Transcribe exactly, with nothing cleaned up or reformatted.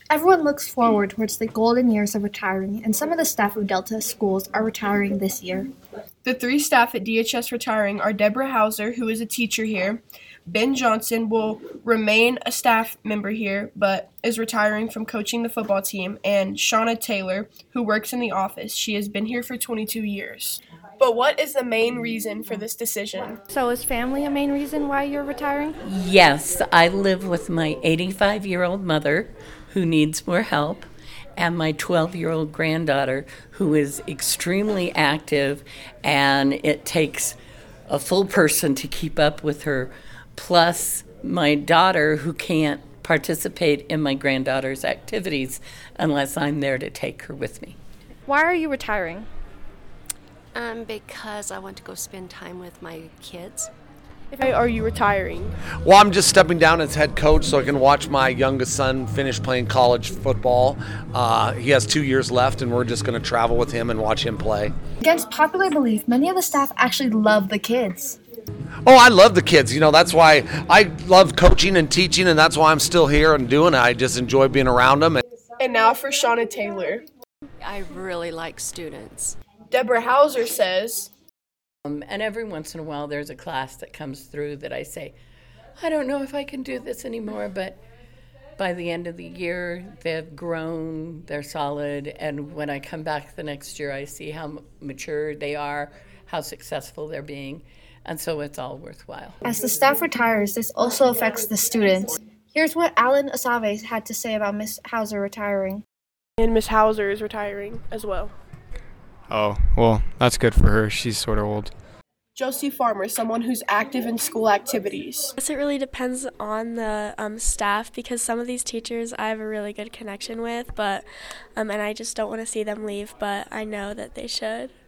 Everyone looks forward towards the golden years of retiring, and some of the staff of Delta schools are retiring this year. The three staff at D H S retiring are Deborah Hauser, who is a teacher here. Ben Johnson will remain a staff member here, but is retiring from coaching the football team. And Shauna Taylor, who works in the office. She has been here for twenty-two years. But what is the main reason for this decision? So is family a main reason why you're retiring? Yes, I live with my eighty-five-year-old mother who needs more help, and my twelve-year-old granddaughter who is extremely active, and it takes a full person to keep up with her, plus my daughter who can't participate in my granddaughter's activities unless I'm there to take her with me. Why are you retiring? Um, because I want to go spend time with my kids. Why are you retiring? Well, I'm just stepping down as head coach so I can watch my youngest son finish playing college football. Uh, he has two years left, and we're just going to travel with him and watch him play. Against popular belief, many of the staff actually love the kids. Oh, I love the kids. You know, that's why I love coaching and teaching, and that's why I'm still here and doing it. I just enjoy being around them. And now for Shauna Taylor. I really like students. Deborah Hauser says, Um, and every once in a while there's a class that comes through that I say, I don't know if I can do this anymore, but by the end of the year they've grown, they're solid, and when I come back the next year I see how m- mature they are, how successful they're being, and so it's all worthwhile. As the staff retires, this also affects the students. Here's what Alan Asave had to say about Miss Hauser retiring. and Miss Hauser is retiring as well. Oh, well, that's good for her. She's sort of old. Josie Farmer, someone who's active in school activities. I guess it really depends on the um, staff, because some of these teachers I have a really good connection with, but um, and I just don't want to see them leave, but I know that they should.